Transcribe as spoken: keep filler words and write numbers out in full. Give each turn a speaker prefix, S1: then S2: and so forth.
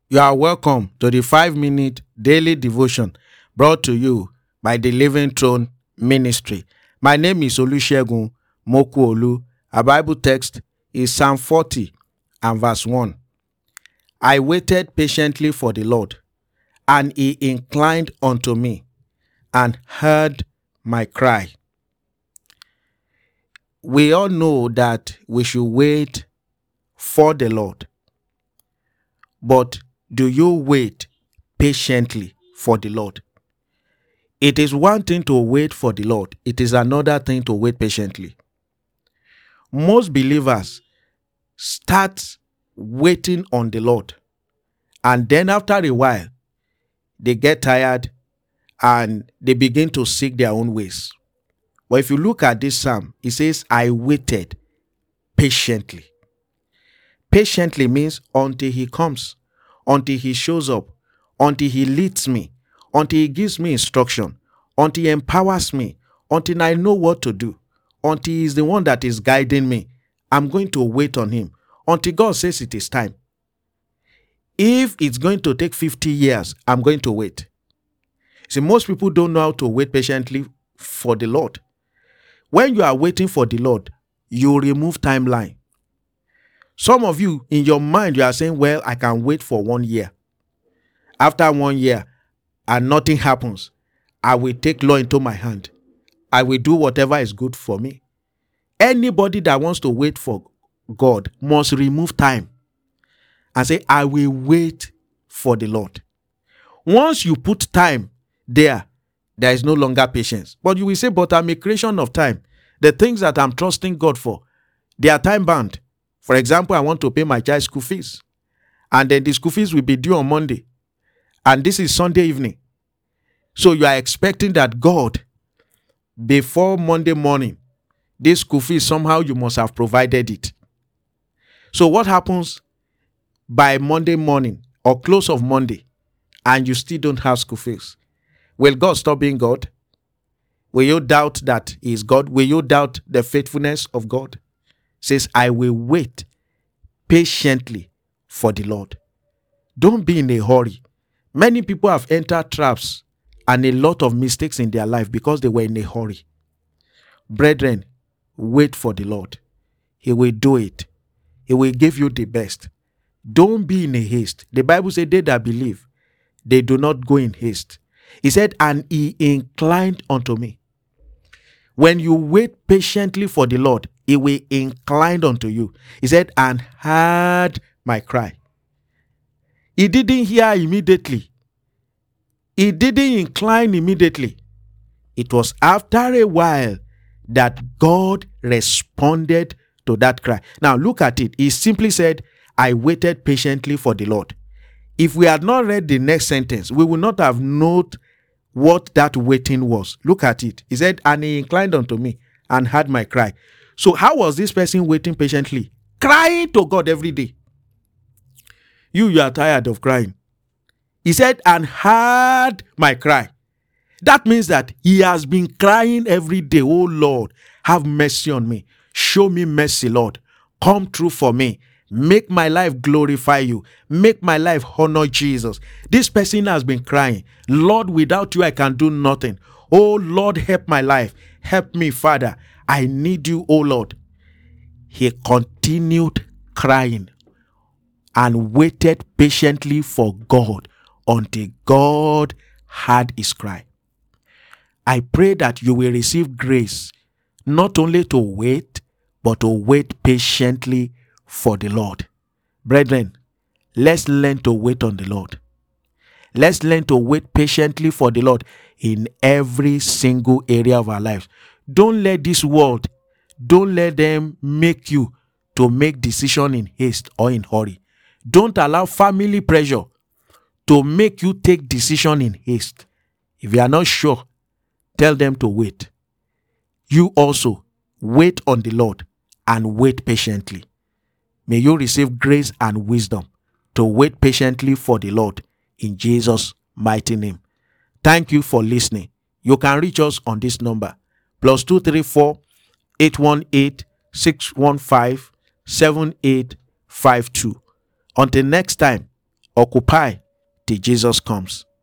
S1: You are welcome to the five minute daily devotion brought to you by the Living Throne Ministry. My name is Olusegun Mokuolu. Our Bible text is Psalm forty and verse one. I waited patiently for the Lord, and he inclined unto me and heard my cry. We all know that we should wait for the Lord. But do you wait patiently for the Lord? It is one thing to wait for the Lord. It is another thing to wait patiently. Most believers start waiting on the Lord, and then after a while, they get tired and they begin to seek their own ways. But if you look at this psalm, it says, I waited patiently. Patiently means until he comes, until he shows up, until he leads me, until he gives me instruction, until he empowers me, until I know what to do, until he is the one that is guiding me. I'm going to wait on him until God says it is time. If it's going to take fifty years, I'm going to wait. See, most people don't know how to wait patiently for the Lord. When you are waiting for the Lord, you remove timeline. Some of you, in your mind, you are saying, well, I can wait for one year. After one year and nothing happens, I will take law into my hand. I will do whatever is good for me. Anybody that wants to wait for God must remove time and say, I will wait for the Lord. Once you put time there, there is no longer patience. But you will say, but I'm a creation of time. The things that I'm trusting God for, they are time bound. For example, I want to pay my child's school fees. And then the school fees will be due on Monday. And this is Sunday evening. So you are expecting that God, before Monday morning, this school fees, somehow you must have provided it. So what happens by Monday morning or close of Monday and you still don't have school fees? Will God stop being God? Will you doubt that he is God? Will you doubt the faithfulness of God? Says, I will wait patiently for the Lord. Don't be in a hurry. Many people have entered traps and a lot of mistakes in their life because they were in a hurry. Brethren, wait for the Lord. He will do it. He will give you the best. Don't be in a haste. The Bible said, they that believe, they do not go in haste. He said, and he inclined unto me. When you wait patiently for the Lord, he will incline unto you. He said, and heard my cry. He didn't hear immediately. He didn't incline immediately. It was after a while that God responded to that cry. Now look at it. He simply said, I waited patiently for the Lord. If we had not read the next sentence, we would not have known what that waiting was. Look at it. He said, and he inclined unto me and heard my cry. So how was this person waiting patiently? Crying to God every day. You, you are tired of crying. He said, and heard my cry. That means that he has been crying every day. Oh Lord, have mercy on me. Show me mercy, Lord. Come through for me. Make my life glorify you. Make my life honor Jesus. This person has been crying. Lord, without you, I can do nothing. Oh Lord, help my life. Help me, Father. I need you, oh Lord. He continued crying and waited patiently for God until God heard his cry. I pray that you will receive grace not only to wait, but to wait patiently for the Lord. Brethren, let's learn to wait on the Lord. Let's learn to wait patiently for the Lord in every single area of our lives. Don't let this world, don't let them make you to make decision in haste or in hurry. Don't allow family pressure to make you take decision in haste. If you are not sure, tell them to wait. You also wait on the Lord and wait patiently. May you receive grace and wisdom to wait patiently for the Lord in Jesus' mighty name. Thank you for listening. You can reach us on this number, plus two three four, eight one eight, six one five, seven eight five two. Until next time, Occupy till Jesus comes.